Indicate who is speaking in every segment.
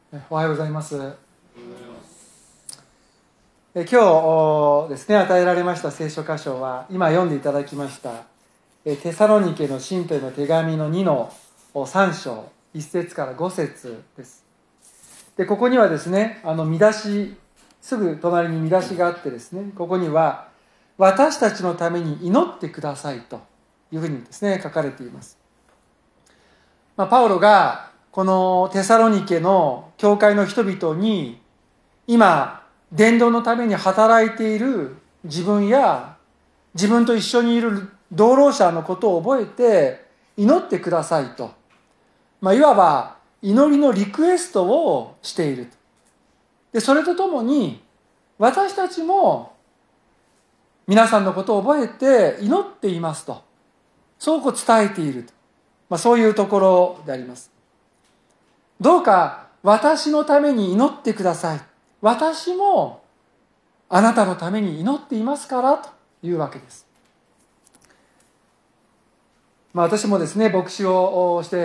Speaker 1: おはようございます。今日ですね、与えられました聖書箇所は、今読んでいただきましたテサロニケの信徒への手紙の2の3章1節から5節です。でここにはですね、見出し、すぐ隣に見出しがあってですね、ここには私たちのために祈ってくださいというふうにですね書かれています。パウロがこのテサロニケの教会の人々に今伝道のために働いている自分や自分と一緒にいる同労者のことを覚えて祈ってくださいと、いわば祈りのリクエストをしている。でそれとともに私たちも皆さんのことを覚えて祈っていますと、そう伝えていると、そういうところであります。どうか私のために祈ってください。私もあなたのために祈っていますからというわけです。私もですね、牧師をして、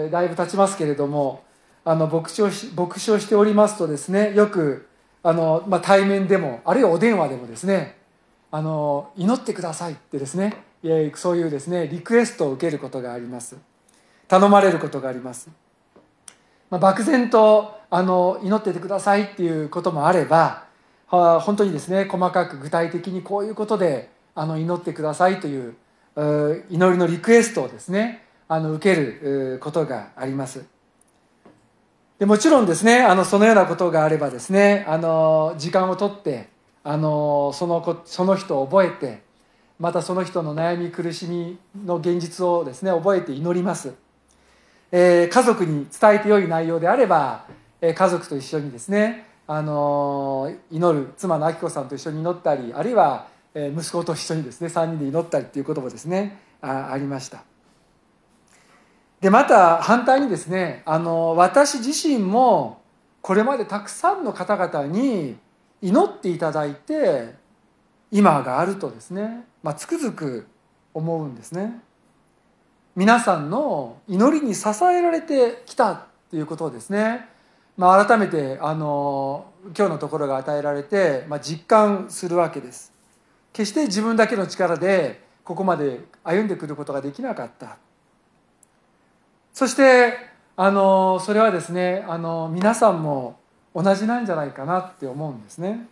Speaker 1: だいぶ経ちますけれども、牧師をしておりますとですね、よく対面でもあるいはお電話でもですね、祈ってくださいってですね、そういうですねリクエストを受けることがあります。頼まれることがあります。漠然と祈っててくださいっていうこともあれば、本当にですね細かく具体的にこういうことで祈ってくださいという祈りのリクエストをですね受けることがあります。でもちろんですねそのようなことがあればですね時間をとってその人を覚えて、またその人の悩み苦しみの現実をですね覚えて祈ります。家族に伝えて良い内容であれば、家族と一緒にですね祈る妻の明子さんと一緒に祈ったり、あるいは息子と一緒にですね3人で祈ったりということもですね ありました。でまた反対にですね私自身もこれまでたくさんの方々に祈っていただいて今があるとですね、つくづく思うんですね。皆さんの祈りに支えられてきたっていうことをですね、改めて今日のところが与えられて、実感するわけです。決して自分だけの力でここまで歩んでくることができなかった。そしてそれはですね皆さんも同じなんじゃないかなって思うんですね。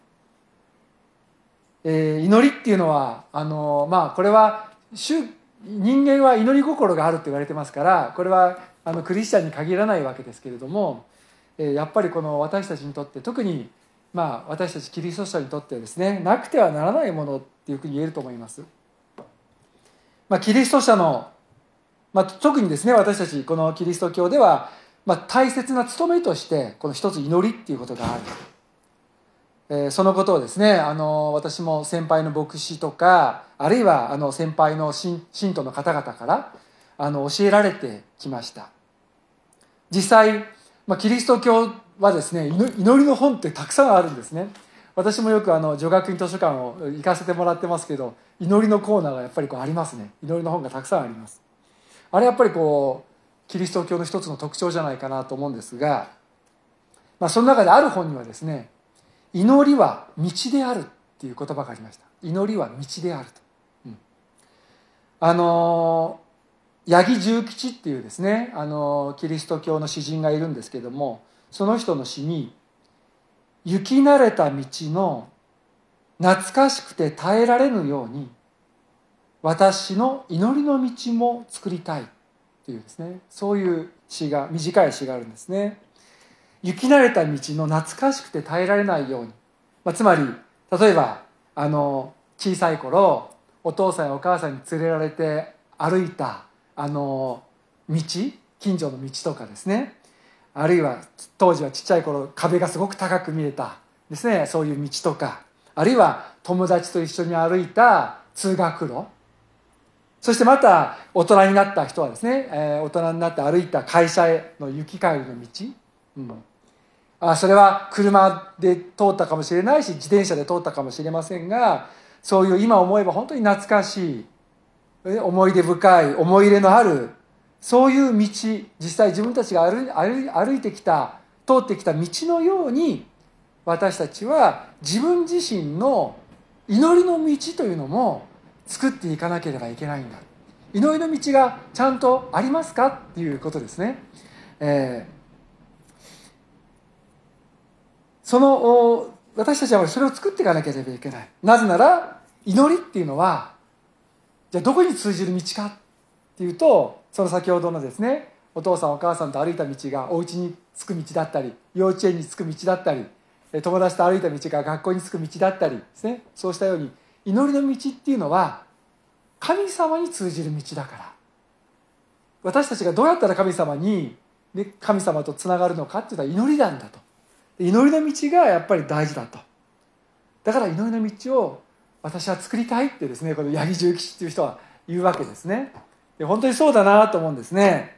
Speaker 1: 祈りっていうのはこれは人間は祈り心があるって言われてますから、これはクリスチャンに限らないわけですけれども、やっぱりこの私たちにとって、特に私たちキリスト者にとってはですねなくてはならないものっていうふうに言えると思います。キリスト者の、特にですね私たちこのキリスト教では、大切な務めとしてこの一つ祈りっていうことがある。そのことをですね私も先輩の牧師とか、あるいは先輩の信徒の方々から教えられてきました。実際、キリスト教はですね祈りの本ってたくさんあるんですね。私もよく女学院図書館を行かせてもらってますけど、祈りのコーナーがやっぱりありますね。祈りの本がたくさんあります。あれやっぱりキリスト教の一つの特徴じゃないかなと思うんですが、その中である本にはですね、祈りは道であるっていう言葉がありました。祈りは道であると。八木重吉っていうですねキリスト教の詩人がいるんですけども、その人の詩に、行き慣れた道の懐かしくて耐えられぬように私の祈りの道も作りたいっていうですね、そういう詩が、短い詩があるんですね。行き慣れた道の懐かしくて耐えられないように、つまり例えば小さい頃お父さんやお母さんに連れられて歩いた道、近所の道とかですね、あるいは当時はちっちゃい頃壁がすごく高く見えたですね、そういう道とか、あるいは友達と一緒に歩いた通学路、そしてまた大人になった人はですね、大人になって歩いた会社への行き帰りの道、それは車で通ったかもしれないし、自転車で通ったかもしれませんが、そういう今思えば本当に懐かしい、思い出深い、思い入れのある、そういう道、実際自分たちが歩いてきた通ってきた道のように、私たちは自分自身の祈りの道というのも作っていかなければいけないんだ。祈りの道がちゃんとありますかっていうことですね。私たちはそれを作っていかなければいけない。なぜなら祈りっていうのは、じゃあどこに通じる道かっていうと、その先ほどのですね、お父さんお母さんと歩いた道がお家に着く道だったり、幼稚園に着く道だったり、友達と歩いた道が学校に着く道だったりですね、そうしたように祈りの道っていうのは神様に通じる道だから、私たちがどうやったら神様とつながるのかっていうのは祈りなんだと。祈りの道がやっぱり大事だと。だから祈りの道を私は作りたいってですね、この八木重吉っていう人は言うわけですね。で、本当にそうだなと思うんですね。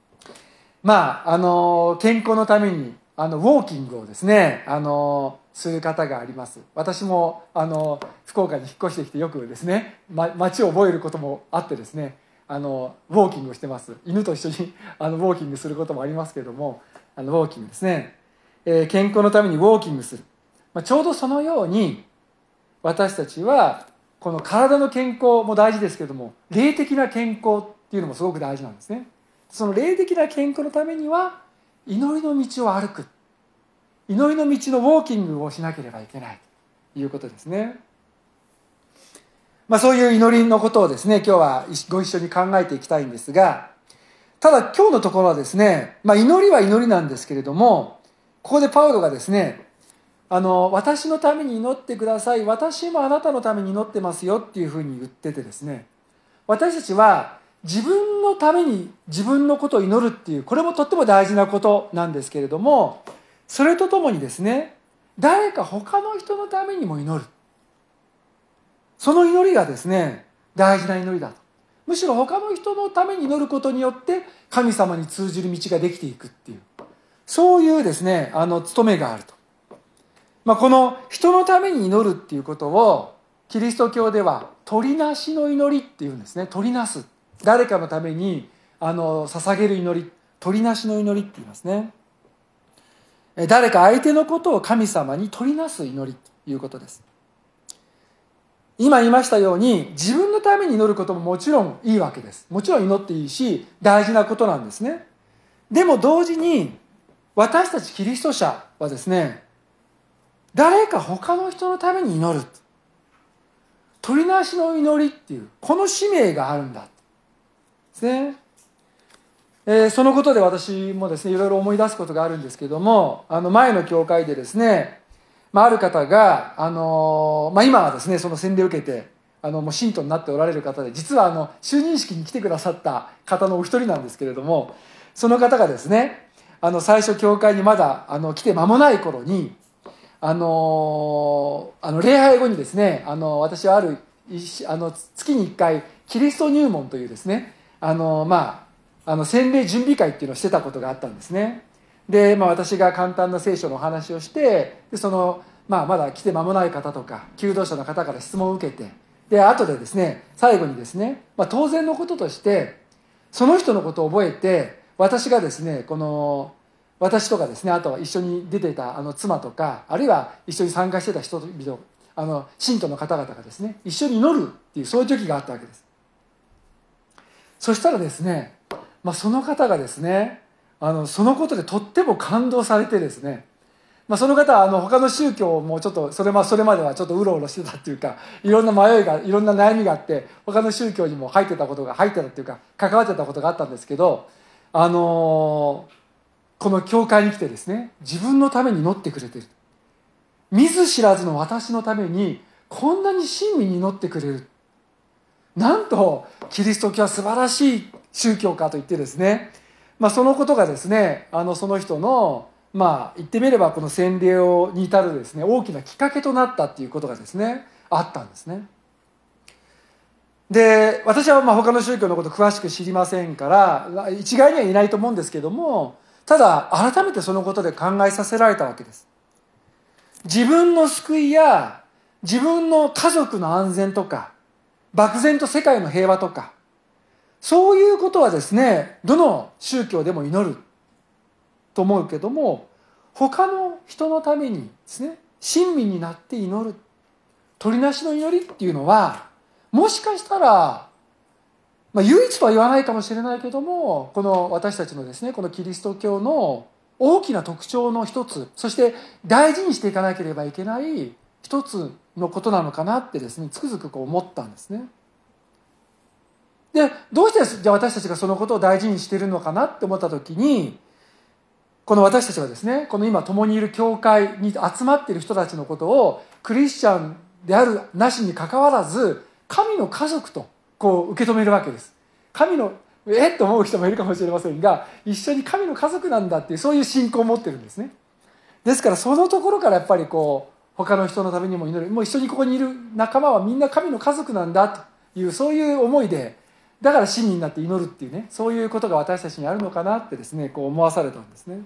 Speaker 1: 健康のためにウォーキングをですね、する方があります。私も福岡に引っ越してきてよくですね、街を覚えることもあってですね、ウォーキングをしてます。犬と一緒にウォーキングすることもありますけれども、ウォーキングですね、健康のためにウォーキングする、ちょうどそのように私たちはこの体の健康も大事ですけれども、霊的な健康っていうのもすごく大事なんですね。その霊的な健康のためには祈りの道を歩く、祈りの道のウォーキングをしなければいけないということですね。そういう祈りのことをですね、今日はご一緒に考えていきたいんですが、ただ今日のところはですね、祈りは祈りなんですけれども、ここでパウロがですね、私のために祈ってください、私もあなたのために祈ってますよっていうふうに言っててですね、私たちは自分のために自分のことを祈るっていう、これもとっても大事なことなんですけれども、それとともにですね、誰か他の人のためにも祈る、その祈りがですね、大事な祈りだと。むしろ他の人のために祈ることによって神様に通じる道ができていくっていう、そういうですね、務めがあると。この人のために祈るっていうことをキリスト教では取りなしの祈りっていうんですね。取りなす、誰かのために捧げる祈り、取りなしの祈りって言いますね。誰か相手のことを神様に取りなす祈りということです。今言いましたように、自分のために祈ることももちろんいいわけです。もちろん祈っていいし大事なことなんですね。でも同時に私たちキリスト者はですね、誰か他の人のために祈る、取りなしの祈りっていうこの使命があるんだですね。そのことで私もですね、いろいろ思い出すことがあるんですけども、前の教会でですね、ある方が今はですね、その洗礼を受けてもう信徒になっておられる方で、実は就任式に来てくださった方のお一人なんですけれども、その方がですね、最初教会にまだ来て間もない頃に礼拝後にですね、私は月に1回キリスト入門というですね、洗礼準備会っていうのをしてたことがあったんですね。で、私が簡単な聖書のお話をして、でまだ来て間もない方とか求道者の方から質問を受けて、で後でですね、最後にですね、当然のこととしてその人のことを覚えて、私がですね、私とかですね、あとは一緒に出ていた妻とか、あるいは一緒に参加してた人々、信徒の方々がですね、一緒に祈るっていう、そういう時があったわけです。そしたらですね、その方がですね、そのことでとっても感動されてですね、その方は他の宗教もちょっとそれまではちょっとうろうろしてたっていうか、いろんな迷いが、いろんな悩みがあって、他の宗教にも入ってたっていうか関わってたことがあったんですけど、この教会に来てですね、自分のために祈ってくれている、見ず知らずの私のためにこんなに親身に祈ってくれる、なんとキリスト教は素晴らしい宗教かと言ってですね、そのことがですね、その人の言ってみればこの洗礼に至るですね、大きなきっかけとなったっていうことがですね、あったんですね。で、私は他の宗教のこと詳しく知りませんから一概にはいないと思うんですけども、ただ改めてそのことで考えさせられたわけです。自分の救いや自分の家族の安全とか、漠然と世界の平和とか、そういうことはですね、どの宗教でも祈ると思うけども、 他の人のためにですね、親身になって祈る、取りなしの祈りっていうのは、もしかしたら、唯一とは言わないかもしれないけども、この私たちのですね、このキリスト教の大きな特徴の一つ、そして大事にしていかなければいけない一つのことなのかなってですね、つくづく思ったんですね。で、どうしてじゃあ私たちがそのことを大事にしているのかなって思った時に、この私たちはですね、この今共にいる教会に集まっている人たちのことをクリスチャンであるなしにかかわらず、神の家族と受け止めるわけです。神のと思う人もいるかもしれませんが、一緒に神の家族なんだっていう、そういう信仰を持ってるんですね。ですからそのところからやっぱり他の人のためにも祈る、もう一緒にここにいる仲間はみんな神の家族なんだという、そういう思いで、だから親身になって祈るっていうね、そういうことが私たちにあるのかなってですね、思わされたんですね。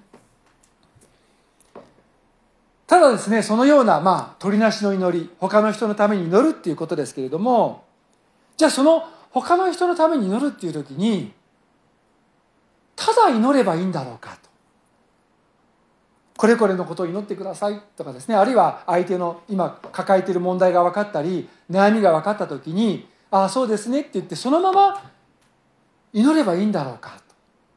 Speaker 1: ただですね、そのような取りなしの祈り、他の人のために祈るっていうことですけれども、じゃあその他の人のために祈るっていう時に、ただ祈ればいいんだろうかと。これこれのことを祈ってくださいとかですね、あるいは相手の今抱えている問題が分かったり、悩みが分かった時に、ああそうですねって言ってそのまま祈ればいいんだろうかと。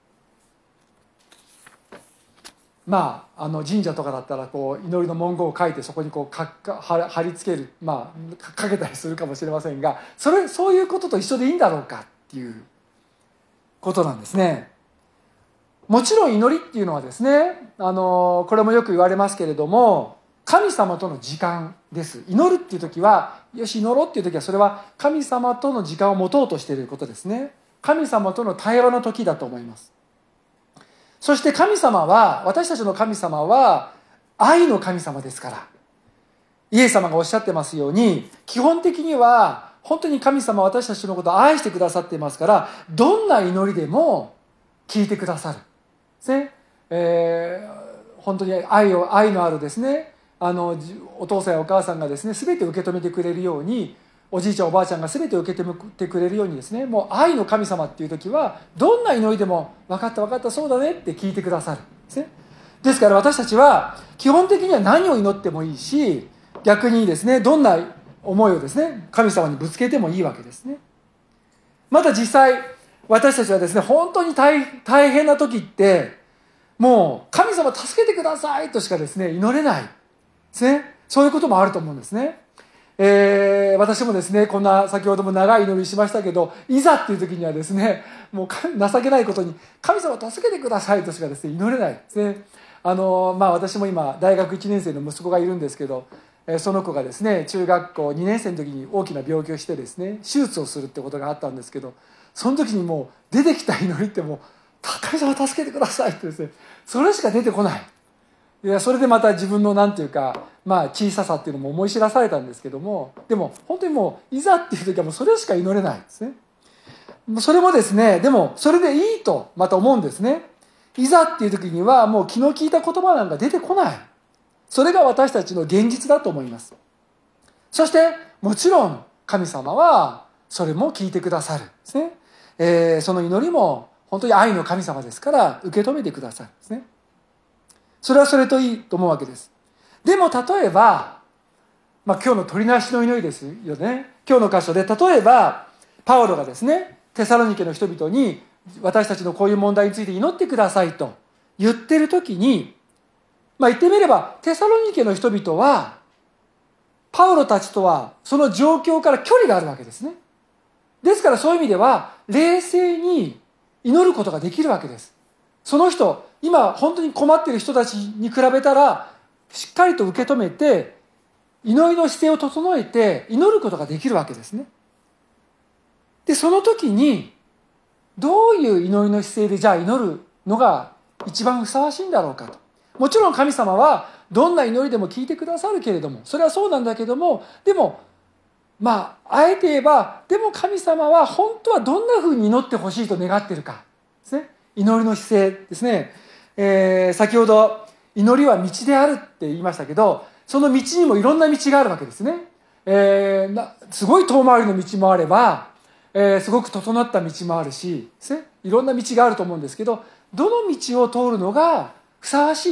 Speaker 1: 神社とかだったら祈りの文言を書いてそこに貼り付ける、かけたりするかもしれませんが、そういうことと一緒でいいんだろうかっていうことなんですね。もちろん祈りっていうのはですね、これもよく言われますけれども、神様との時間です。祈るっていう時は、よし祈ろうっていう時は、それは神様との時間を持とうとしていることですね。神様との対話の時だと思います。そして神様は、私たちの神様は愛の神様ですから、イエス様がおっしゃってますように、基本的には本当に神様は私たちのことを愛してくださっていますから、どんな祈りでも聞いてくださるですね。本当に愛のあるですね、お父さんやお母さんがですね、全て受け止めてくれるように、おじいちゃんおばあちゃんが全て受け止めてくれるようにですね、もう愛の神様っていう時はどんな祈りでも分かった分かったそうだねって聞いてくださるですね。ですから私たちは基本的には何を祈ってもいいし、逆にですね、どんな思いをですね、神様にぶつけてもいいわけですね。また実際私たちはですね、本当に大変な時ってもう神様助けてくださいとしかですね祈れないですね。そういうこともあると思うんですね。私もですね、こんな先ほども長い祈りしましたけど、いざっていう時にはですね、もう情けないことに神様助けてくださいとしかですね祈れないですね。私も今大学1年生の息子がいるんですけど、その子がですね中学校2年生の時に大きな病気をしてですね手術をするってことがあったんですけど、その時にもう出てきた祈りってもう神様助けてくださいってですね、それしか出てこない。いや、それでまた自分のなんていうか、小ささっていうのも思い知らされたんですけども、でも本当にもういざっていう時はもうそれしか祈れないですね。それもですね、でもそれでいいとまた思うんですね。いざっていう時にはもう気の利いた言葉なんか出てこない。それが私たちの現実だと思います。そしてもちろん神様はそれも聞いてくださるですね。その祈りも本当に愛の神様ですから受け止めてくださるですね。それはそれといいと思うわけです。でも例えば、今日の取りなしの祈りですよね。今日の箇所で例えばパウロがですねテサロニケの人々に私たちのこういう問題について祈ってくださいと言ってる時に、言ってみればテサロニケの人々はパウロたちとはその状況から距離があるわけですね。ですからそういう意味では冷静に祈ることができるわけです。その人、今本当に困っている人たちに比べたらしっかりと受け止めて祈りの姿勢を整えて祈ることができるわけですね。でその時にどういう祈りの姿勢でじゃあ祈るのが一番ふさわしいんだろうかと。もちろん神様はどんな祈りでも聞いてくださるけれども、それはそうなんだけども、でもあえて言えば、でも神様は本当はどんなふうに祈ってほしいと願っているかですね。祈りの姿勢ですね。先ほど祈りは道であるって言いましたけど、その道にもいろんな道があるわけですね。すごい遠回りの道もあれば、すごく整った道もあるしですね、いろんな道があると思うんですけど、どの道を通るのがふさわしい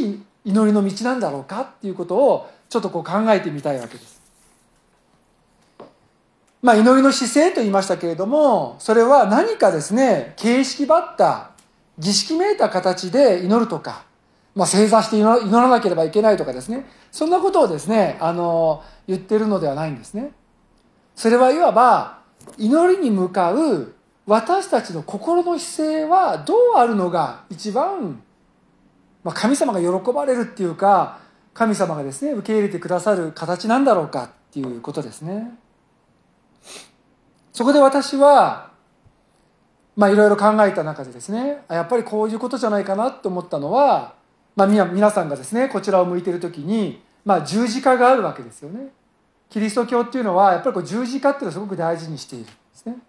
Speaker 1: 祈りの道なんだろうかっていうことをちょっとこう考えてみたいわけです。祈りの姿勢と言いましたけれども、それは何かですね、形式ばった儀式めいた形で祈るとか、正座して祈らなければいけないとかですね、そんなことをですね言ってるのではないんですね。それはいわば祈りに向かう私たちの心の姿勢はどうあるのが一番、神様が喜ばれるっていうか、神様がですね受け入れてくださる形なんだろうかっていうことですね。そこで私はいろいろ考えた中でですね、やっぱりこういうことじゃないかなと思ったのは、皆さんがですねこちらを向いている時に、十字架があるわけですよね。キリスト教っていうのはやっぱり十字架っていうのをすごく大事にしているんですね。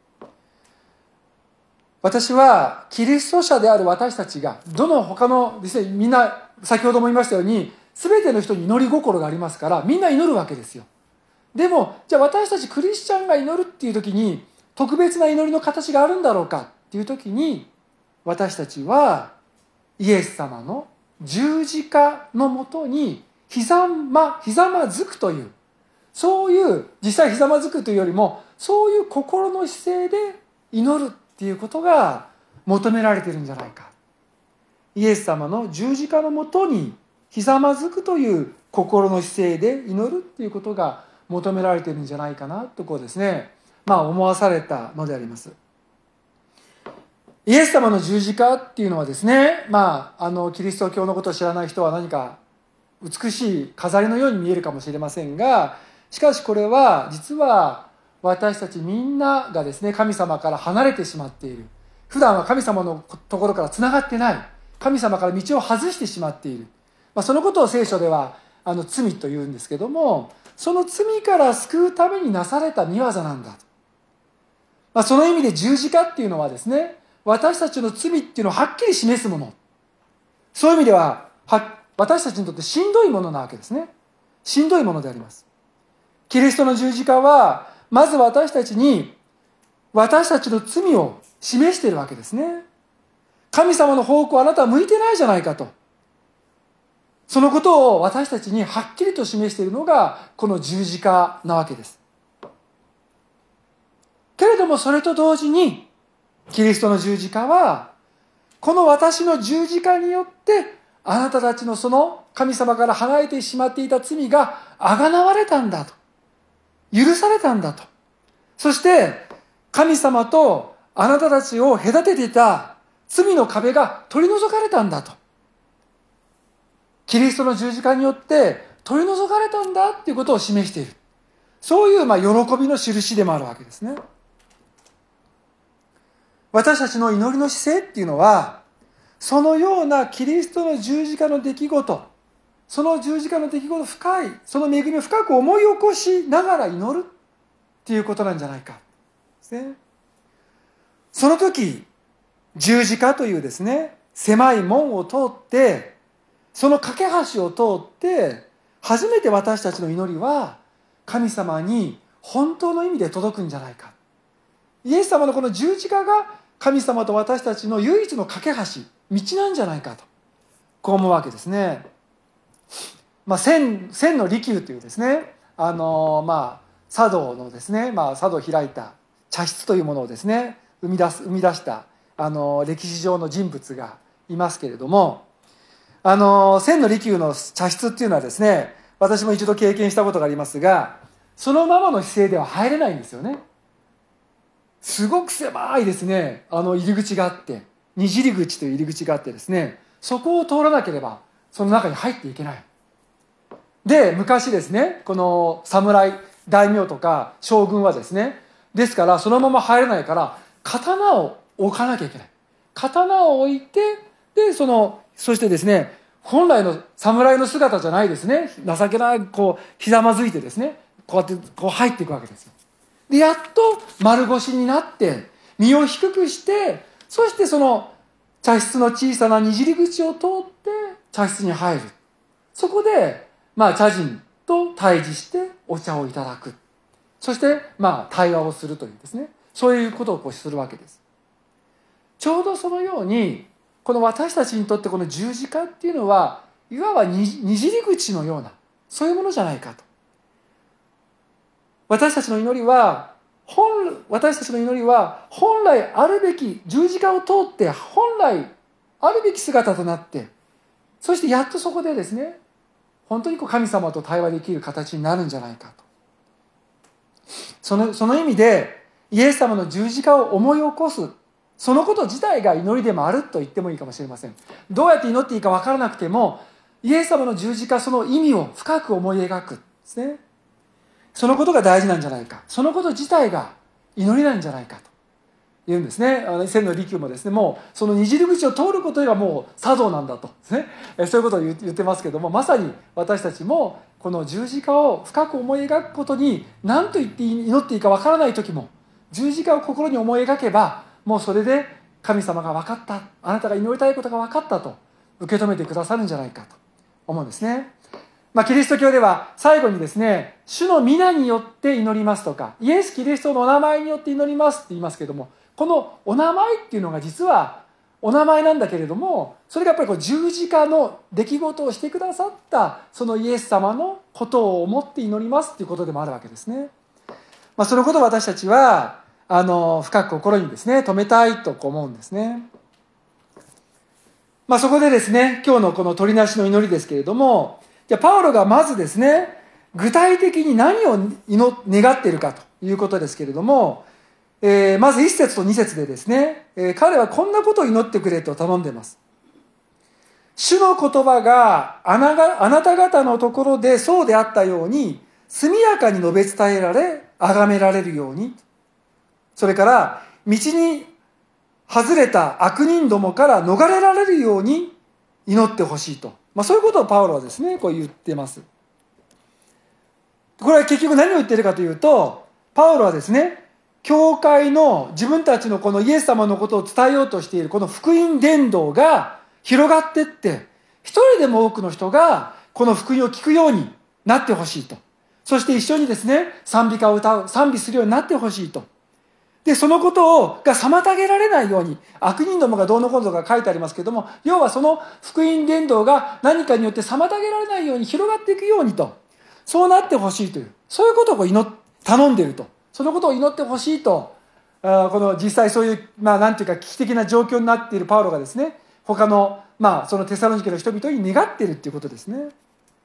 Speaker 1: 私はキリスト者である私たちがどの他のですね、みんな先ほども言いましたように全ての人に祈り心がありますから、みんな祈るわけですよ。でもじゃあ私たちクリスチャンが祈るっていう時に特別な祈りの形があるんだろうかっていう時に、私たちはイエス様の十字架のもとにひざまずくという、そういう実際ひざまずくというよりもそういう心の姿勢で祈るっていうことが求められているんじゃないか。イエス様の十字架のもとにひざまずくという心の姿勢で祈るっていうことが求められているんじゃないかなとこうですね、思わされたのであります。イエス様の十字架っていうのはですね、キリスト教のことを知らない人は何か美しい飾りのように見えるかもしれませんが、しかしこれは実は私たちみんながですね、神様から離れてしまっている、普段は神様のところからつながってない、神様から道を外してしまっている、そのことを聖書では罪というんですけども、その罪から救うためになされた御業なんだと。その意味で十字架っていうのはですね、私たちの罪っていうのをはっきり示すもの、そういう意味では私たちにとってしんどいものなわけですね。しんどいものであります。キリストの十字架はまず私たちに私たちの罪を示しているわけですね。神様の方向あなたは向いてないじゃないかと、そのことを私たちにはっきりと示しているのがこの十字架なわけです。けれどもそれと同時にキリストの十字架はこの私の十字架によってあなたたちのその神様から離れてしまっていた罪があがなわれたんだと、許されたんだと、そして神様とあなたたちを隔てていた罪の壁が取り除かれたんだと、キリストの十字架によって取り除かれたんだっていうことを示している、そういう喜びの印でもあるわけですね。私たちの祈りの姿勢っていうのは、そのようなキリストの十字架の出来事、その十字架の出来事深い、その恵みを深く思い起こしながら祈るっていうことなんじゃないかですね。その時、十字架というですね、狭い門を通って、その架け橋を通って、初めて私たちの祈りは神様に本当の意味で届くんじゃないか。イエス様のこの十字架が神様と私たちの唯一の架け橋、道なんじゃないかと、こう思うわけですね。千の利休というですね、茶道のですね、茶道を開いた茶室というものをですね、生み出した歴史上の人物がいますけれども、千の利休の茶室っていうのはですね、私も一度経験したことがありますが、そのままの姿勢では入れないんですよね。すごく狭いですね、入り口があって、二入り口という入り口があってですね、そこを通らなければその中に入っていけない。で、昔ですね、この侍大名とか将軍はですね、ですからそのまま入れないから刀を置かなきゃいけない。刀を置いて、でそしてですね、本来の侍の姿じゃないですね、情けなくひざまずいてですね、こうやって入っていくわけですよ。でやっと丸腰になって身を低くして、そしてその茶室の小さなにじり口を通って茶室に入る。そこで茶人と対峙してお茶をいただく、そして対話をするというですね、そういうことをするわけです。ちょうどそのようにこの私たちにとってこの十字架っていうのはいわばにじり口のような、そういうものじゃないかと。私たちの祈りは本来あるべき、十字架を通って本来あるべき姿となって、そしてやっとそこでですね、本当に神様と対話できる形になるんじゃないかと。その意味でイエス様の十字架を思い起こす、そのこと自体が祈りでもあると言ってもいいかもしれません。どうやって祈っていいか分からなくても、イエス様の十字架、その意味を深く思い描くですね。そのことが大事なんじゃないか、そのこと自体が祈りなんじゃないかと言うんですね。千の利休もですね、もうそのにじり口を通ることがもう茶道なんだとですね、そういうことを言ってますけども、まさに私たちもこの十字架を深く思い描くことに、何と言って祈っていいか分からない時も、十字架を心に思い描けば、もうそれで神様が分かった、あなたが祈りたいことが分かったと受け止めてくださるんじゃないかと思うんですね。キリスト教では最後にですね、主の皆によって祈りますとか、イエス・キリストのお名前によって祈りますって言いますけども、このお名前っていうのが実はお名前なんだけれども、それがやっぱり十字架の出来事をしてくださったそのイエス様のことを思って祈りますっていうことでもあるわけですね。そのことを私たちは深く心にですね留めたいと思うんですね。そこでですね、今日のこの取りなしの祈りですけれども、じゃあパウロがまずですね、具体的に何を願っているかということですけれども、まず1節と2節でですね、彼はこんなことを祈ってくれと頼んでいます。主の言葉があなた方のところでそうであったように速やかに述べ伝えられ崇められるように、それから道に外れた悪人どもから逃れられるように祈ってほしいと、そういうことをパウロはですねこう言っています。これは結局何を言っているかというと、パウロはですね、教会の自分たちのこのイエス様のことを伝えようとしているこの福音伝道が広がっていって、一人でも多くの人がこの福音を聞くようになってほしいと。そして一緒にですね、賛美歌を歌う、賛美するようになってほしいと。で、そのことが妨げられないように、悪人どもがどうのこうのが書いてありますけども、要はその福音伝道が何かによって妨げられないように広がっていくようにと、そうなってほしいという、そういうことを頼んでいると。そのことを祈ってほしいと、この実際そういう、なんていうか危機的な状況になっているパウロがですね、他の、そのテサロニケの人々に願っているっていうことですね。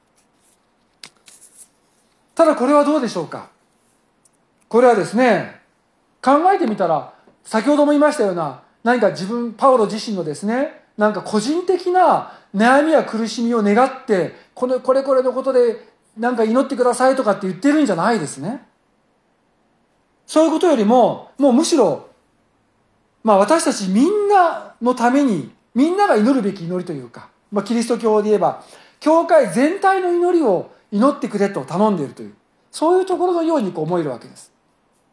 Speaker 1: ただこれはどうでしょうか。これはですね、考えてみたら、先ほども言いましたような、何かパウロ自身のですね、なんか個人的な悩みや苦しみを願って、これのことでなんか祈ってくださいとかって言ってるんじゃないですね。そういうことよりも、もうむしろ、私たちみんなのために、みんなが祈るべき祈りというか、キリスト教で言えば、教会全体の祈りを祈ってくれと頼んでいるという、そういうところのように思えるわけです。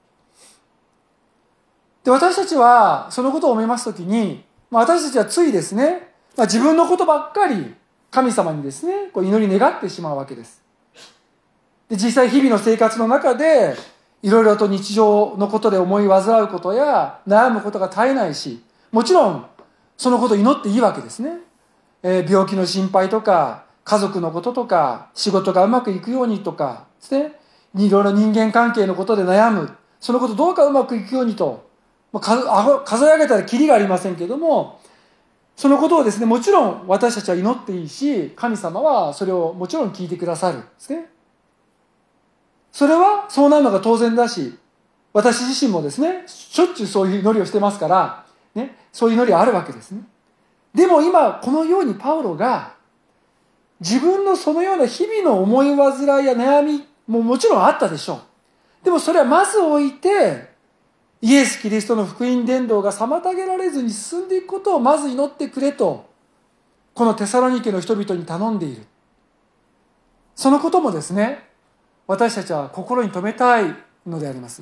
Speaker 1: で、私たちはそのことを思いますときに、私たちはついですね、自分のことばっかり神様にですね、祈り願ってしまうわけです。で、実際日々の生活の中で、いろいろと日常のことで思い煩うことや悩むことが絶えないし、もちろんそのことを祈っていいわけですね。病気の心配とか、家族のこととか、仕事がうまくいくようにとかですね、いろいろ人間関係のことで悩む、そのことどうかうまくいくようにと、数え上げたらキリがありませんけれども、そのことをですね、もちろん私たちは祈っていいし、神様はそれをもちろん聞いてくださるんですね。それはそうなるのが当然だし、私自身もですね、しょっちゅうそういう祈りをしてますから、ね、そういう祈りはあるわけですね。でも今このようにパウロが自分のそのような日々の思い煩いや悩みももちろんあったでしょう。でもそれはまず置いて、イエス・キリストの福音伝道が妨げられずに進んでいくことをまず祈ってくれと、このテサロニケの人々に頼んでいる。そのこともですね、私たちは心に留めたいのであります。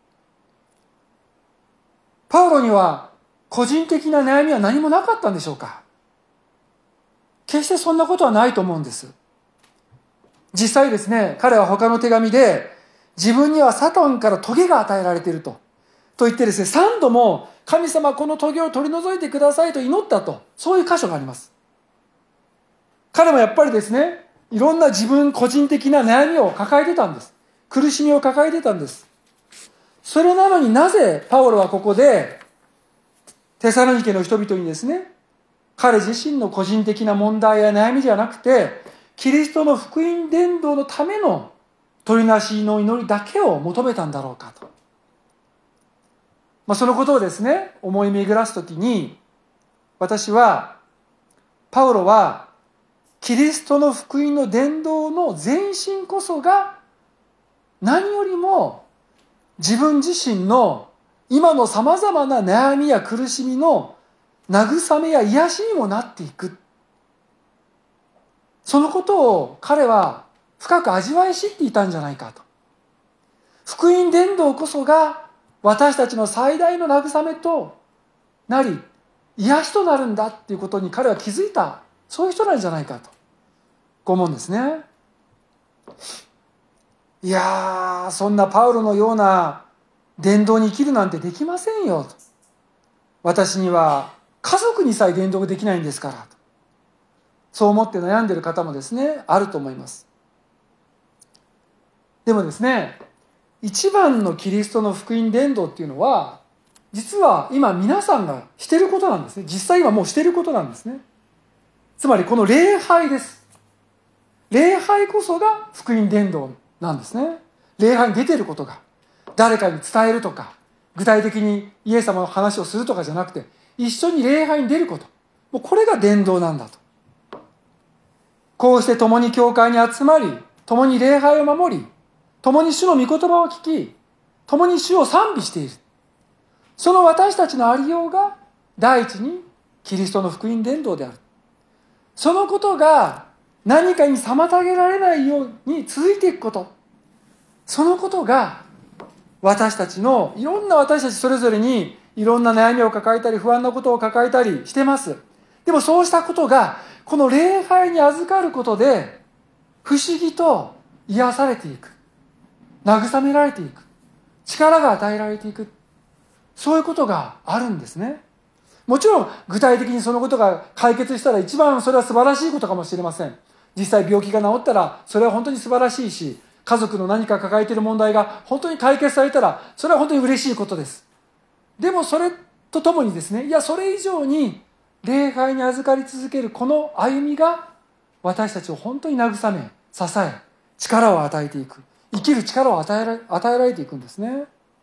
Speaker 1: パウロには個人的な悩みは何もなかったんでしょうか。決してそんなことはないと思うんです。実際ですね、彼は他の手紙で、自分にはサタンから棘が与えられていると言ってですね、3度も神様この棘を取り除いてくださいと祈ったと、そういう箇所があります。 彼もやっぱりですね、いろんな自分個人的な悩みを抱えてたんです。苦しみを抱えてたんです。それなのになぜパウロはここでテサロニケの人々にですね、彼自身の個人的な問題や悩みじゃなくて、キリストの福音伝道のための取りなしの祈りだけを求めたんだろうかと。そのことをですね、思い巡らすときに、私は、パウロは、キリストの福音の伝道の前進こそが、何よりも自分自身の今のさまざまな悩みや苦しみの慰めや癒しにもなっていく。そのことを彼は深く味わい知っていたんじゃないかと。福音伝道こそが私たちの最大の慰めとなり、癒しとなるんだっていうことに彼は気づいた、そういう人なんじゃないかと思うんですね。いやー、そんなパウロのような伝道に生きるなんてできませんよと。私には家族にさえ伝道ができないんですからと。そう思って悩んでいる方もですね、あると思います。でもですね、一番のキリストの福音伝道っていうのは、実は今皆さんがしていることなんですね。実際今もうしていることなんですね。つまりこの礼拝です。礼拝こそが福音伝道なんですね。礼拝に出ていることが、誰かに伝えるとか、具体的にイエス様の話をするとかじゃなくて、一緒に礼拝に出ること。もうこれが伝道なんだと。こうして共に教会に集まり、共に礼拝を守り、共に主の御言葉を聞き、共に主を賛美している。その私たちのありようが第一にキリストの福音伝道である。そのことが何かに妨げられないように続いていくこと。そのことが私たちのいろんな私たちそれぞれにいろんな悩みを抱えたり不安なことを抱えたりしてます。でもそうしたことがこの礼拝に預かることで不思議と癒されていく。慰められていく。力が与えられていく。そういうことがあるんですね。もちろん具体的にそのことが解決したら一番それは素晴らしいことかもしれません。実際病気が治ったらそれは本当に素晴らしいし、家族の何か抱えている問題が本当に解決されたらそれは本当に嬉しいことです。でもそれとともにですね、いやそれ以上に礼拝に預かり続けるこの歩みが私たちを本当に慰め、支え、力を与えていく。生きる力を与えられていくんですね。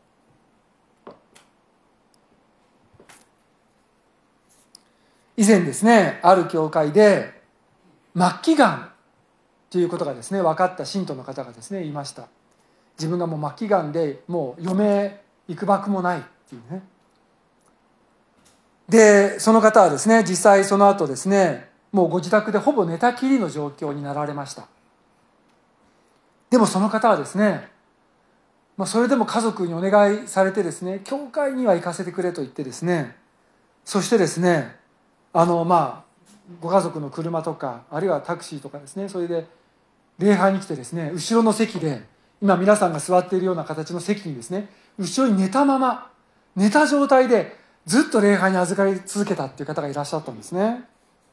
Speaker 1: 以前ですね、ある教会で末期がんということがですね、分かった信徒の方がですね、言いました。自分がもう末期がんでもう余命いくばくもないっていうね。で、その方はですね、実際その後ですね、もうご自宅でほぼ寝たきりの状況になられました。でもその方はですね、それでも家族にお願いされてですね、教会には行かせてくれと言ってですね、そしてですね、ご家族の車とかあるいはタクシーとかですね、それで礼拝に来てですね、後ろの席で今皆さんが座っているような形の席にですね、後ろに寝たまま寝た状態でずっと礼拝に預かり続けたっていう方がいらっしゃったんですね。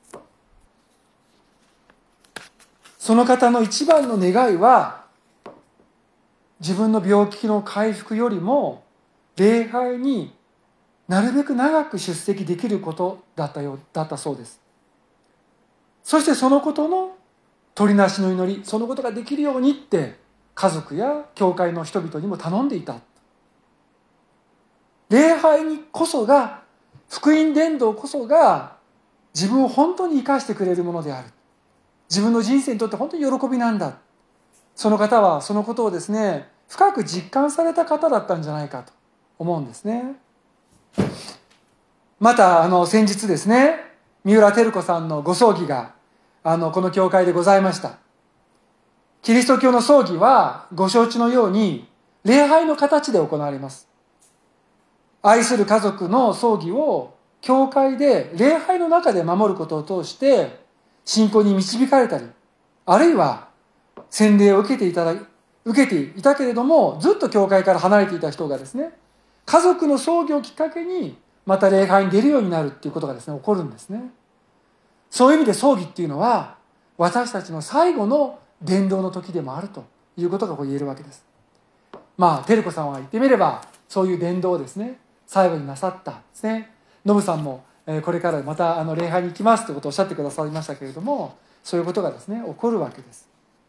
Speaker 1: その方の一番の願いは自分の病気の回復よりも礼拝になるべく長く出席できることだったそうです。そしてそのことの取りなしの祈り、そのことができるようにって家族や教会の人々にも頼んでいた。礼拝にこそが、福音伝道こそが自分を本当に生かしてくれるものである。自分の人生にとって本当に喜びなんだ。その方はそのことをですね、深く実感された方だったんじゃないかと思うんですね。また先日ですね、三浦照子さんのご葬儀がこの教会でございました。キリスト教の葬儀はご承知のように礼拝の形で行われます。愛する家族の葬儀を教会で礼拝の中で守ることを通して信仰に導かれたり、あるいは洗礼を受けていたけれどもずっと教会から離れていた人がですね、家族の葬儀をきっかけにまた礼拝に出るようになるっていうことがですね、起こるんですね。そういう意味で葬儀っていうのは私たちの最後の伝道の時でもあるということがこう言えるわけです。まあ照子さんは言ってみればそういう伝道をですね最後になさったですね。ノブさんもこれからまた礼拝に行きますということをおっしゃってくださいましたけれども、そういうことがですね起こるわけです。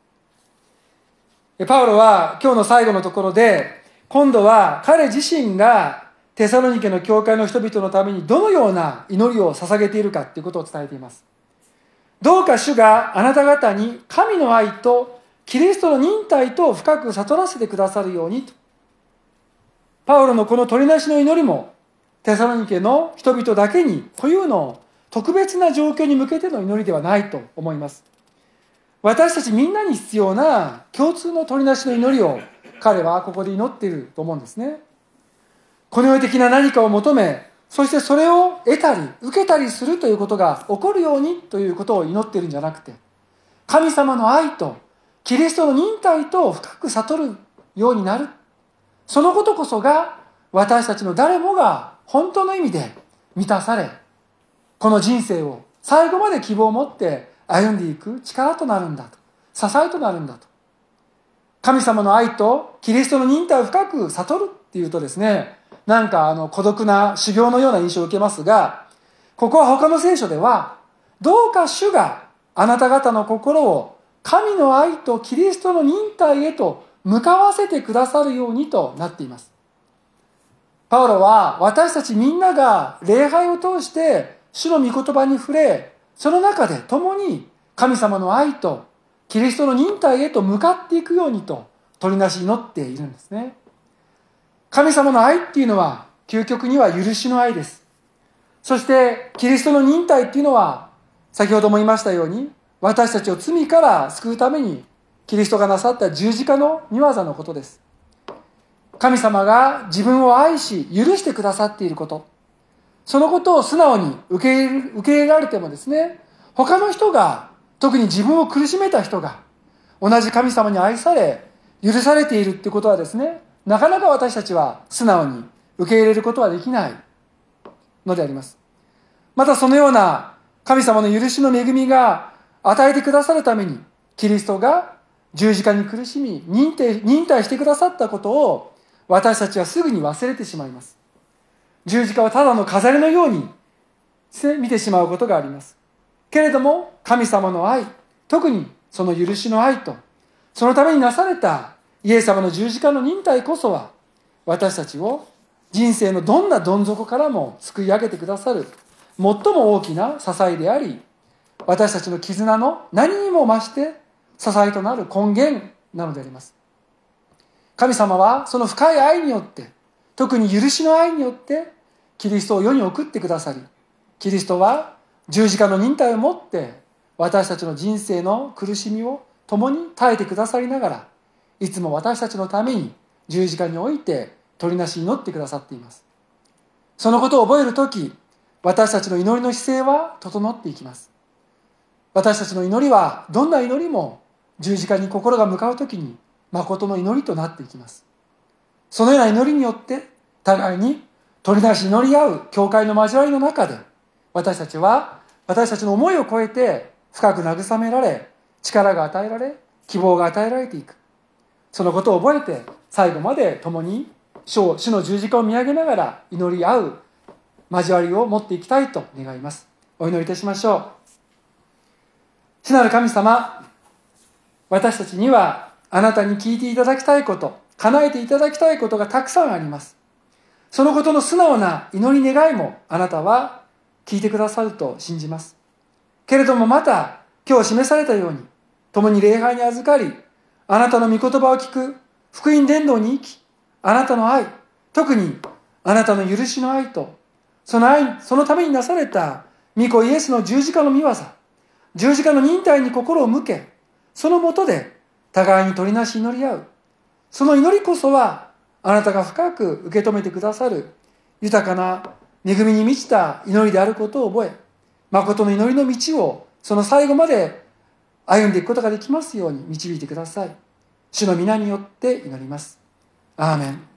Speaker 1: パウロは今日の最後のところで今度は彼自身がテサロニケの教会の人々のためにどのような祈りを捧げているかということを伝えています。どうか主があなた方に神の愛とキリストの忍耐と深く悟らせてくださるようにと。パウロのこの取りなしの祈りもテサロニケの人々だけに固有の特別な状況に向けての祈りではないと思います。私たちみんなに必要な共通の取りなしの祈りを彼はここで祈っていると思うんですね。この世的な何かを求め、そしてそれを得たり受けたりするということが起こるようにということを祈っているんじゃなくて、神様の愛とキリストの忍耐と深く悟るようになる。そのことこそが私たちの誰もが本当の意味で満たされ、この人生を最後まで希望を持って歩んでいく力となるんだと、支えとなるんだと。神様の愛とキリストの忍耐を深く悟るっていうとですね、なんか孤独な修行のような印象を受けますが、ここは他の聖書では、どうか主があなた方の心を神の愛とキリストの忍耐へと向かわせてくださるようにとなっています。パウロは私たちみんなが礼拝を通して主の御言葉に触れ、その中で共に神様の愛とキリストの忍耐へと向かっていくようにと取りなし祈っているんですね。神様の愛っていうのは究極には許しの愛です。そしてキリストの忍耐っていうのは先ほども言いましたように私たちを罪から救うためにキリストがなさった十字架の御業のことです。神様が自分を愛し許してくださっていること、そのことを素直に受け入れられてもですね、他の人が、特に自分を苦しめた人が同じ神様に愛され許されているっていうことはですね、なかなか私たちは素直に受け入れることはできないのであります。またそのような神様の許しの恵みが与えてくださるためにキリストが十字架に苦しみ忍耐してくださったことを私たちはすぐに忘れてしまいます。十字架はただの飾りのように見てしまうことがあります。けれども神様の愛、特にその許しの愛とそのためになされたイエス様の十字架の忍耐こそは私たちを人生のどんなどん底からも救い上げてくださる最も大きな支えであり、私たちの絆の何にも増して支えとなる根源なのであります。神様はその深い愛によって、特に許しの愛によってキリストを世に送ってくださり、キリストは十字架の忍耐をもって私たちの人生の苦しみを共に耐えてくださりながら、いつも私たちのために十字架において取りなし祈ってくださっています。そのことを覚えるとき、私たちの祈りの姿勢は整っていきます。私たちの祈りはどんな祈りも十字架に心が向かうときに誠の祈りとなっていきます。そのような祈りによって互いに取りなし祈り合う教会の交わりの中で、私たちは私たちの思いを超えて深く慰められ、力が与えられ、希望が与えられていく。そのことを覚えて最後まで共に主の十字架を見上げながら祈り合う交わりを持っていきたいと願います。お祈りいたしましょう。主なる神様、私たちにはあなたに聞いていただきたいこと、叶えていただきたいことがたくさんあります。そのことの素直な祈り願いもあなたは聞いてくださると信じます。けれどもまた今日示されたように、共に礼拝に預かり、あなたの御言葉を聞く、福音伝道に生き、あなたの愛、特にあなたの許しの愛と、そのためになされた御子イエスの十字架の御業、十字架の忍耐に心を向け、そのもとで互いに取りなし祈り合う。その祈りこそはあなたが深く受け止めてくださる豊かな恵みに満ちた祈りであることを覚え、誠の祈りの道をその最後まで歩んでいくことができますように導いてください。主の皆によって祈ります。アーメン。